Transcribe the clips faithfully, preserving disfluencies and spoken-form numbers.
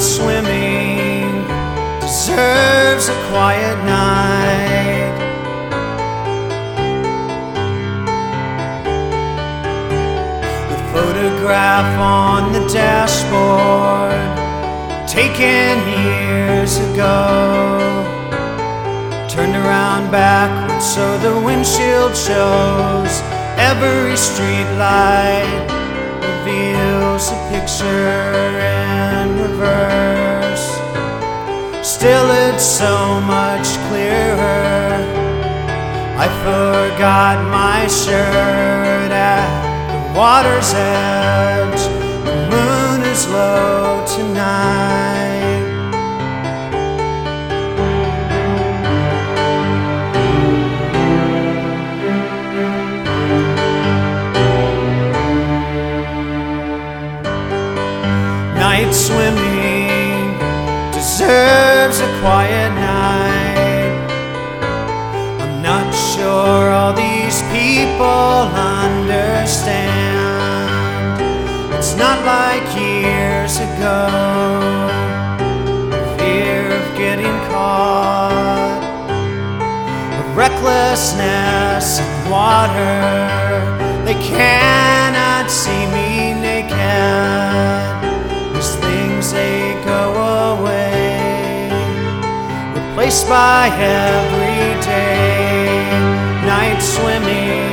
swimming deserves a quiet night. The photograph on the dashboard, taken years ago, turned around backwards so the windshield shows. Every street light reveals a picture in reverse. Still it's so much clearer. I forgot my shirt at the water's edge. The moon is low tonight. Night swimming deserves a quiet night. I'm not sure all these people understand. It's not like years ago, the fear of getting caught, of recklessness in water. They cannot see me naked. They go away, replaced by everyday night swimming,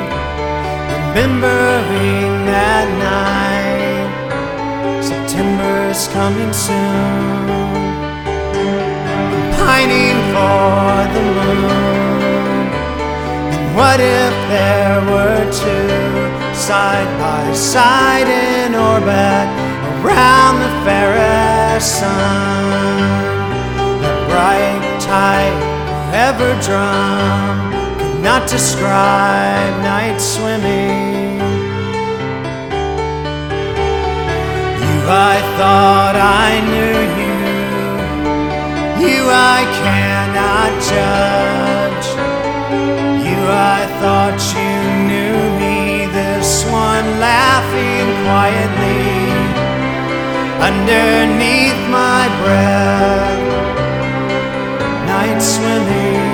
remembering that night. September's coming soon. I'm pining for the moon. And what if there were two side by side in orbit around the fairest sun? That bright, tight, forever drum could not describe night swimming. You, I thought I knew you. You, I cannot judge. You, I thought you knew me. This one laughing quietly underneath my breath, night swimming.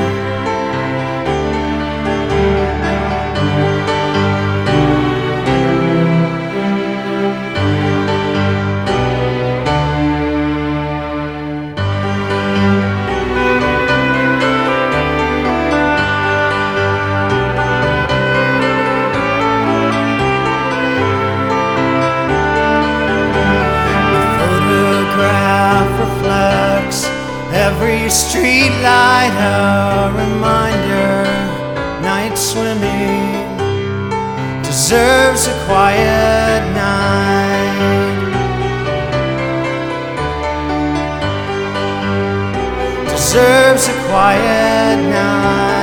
Every street light a reminder. Night swimming deserves a quiet night. Deserves a quiet night.